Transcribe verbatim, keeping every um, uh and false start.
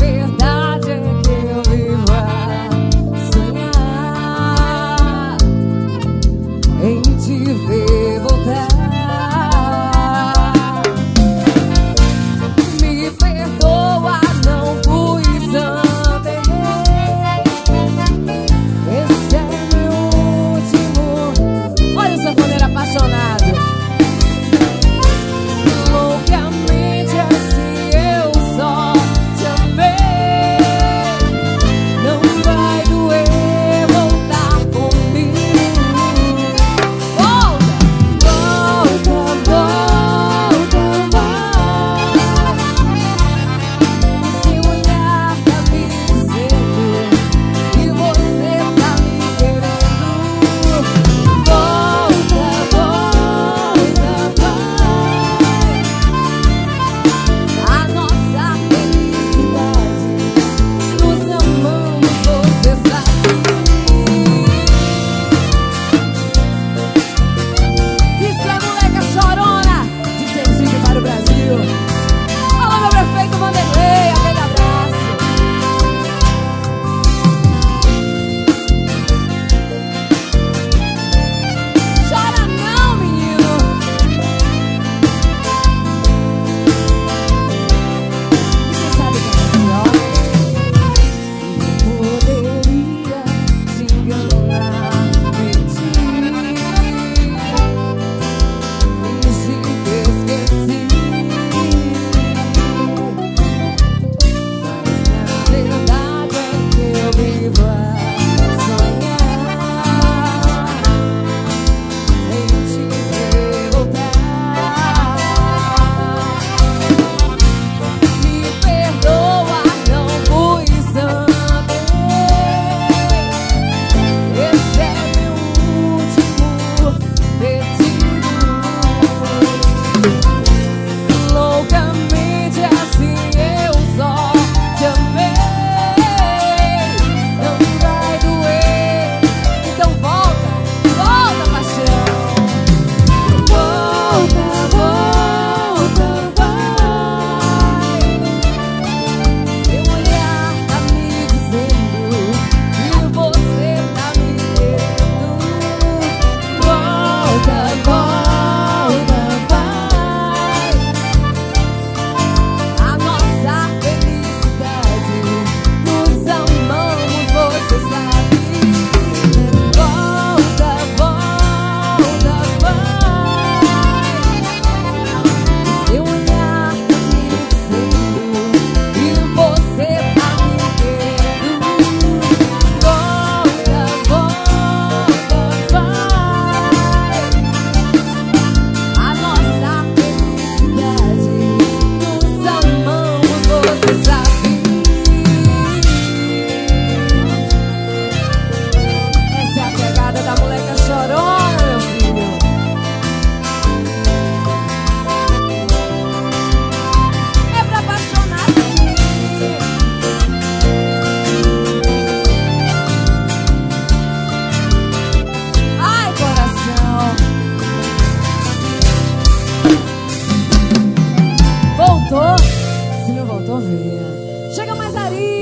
verdade é que eu vivo a sonhar em te ver voltar. Me perdoa, não fui santo, errei. Esse é meu último. Olha o sanfoneiro apaixonado. Loucamente assim eu só te amei. Não vai doer voltar comigo. Volta, volta, volta, vai. Se olhar tá me dizendo que você tá me querendo. Volta, volta, vai. A nossa felicidade, nos amamos, você sabe. Isso é moleca chorona, de Sergipe para o Brasil. Alô, meu prefeito Vanderlei, aquele abraço. Chora não, menino. Você sabe que é melhor. Poderia te enganar, mentir, fingir que esqueci. Mas na verdade é que eu vivo a sonhar em te ver voltar. Me perdoa, não fui santo, errei. Esse é meu último pedido. Loucamente assim eu só te amei. Não vai doer, então volta, volta, paixão. Volta, volta, vai. Seu olhar tá me dizendo que você tá me querendo. Volta, volta, vai. A nossa felicidade, nos amamos, você sabe. Volta, volta, vai. Seu olhar tá me dizendo que você tá me querendo. Volta, volta, vai. A nossa felicidade, nos amamos, você sabe. Essa é a pegada da moleca chorona, meu filho. É pra apaixonar, sim. Ai, coração. Voltou? Se não voltou, venha. Chega mais, Ari.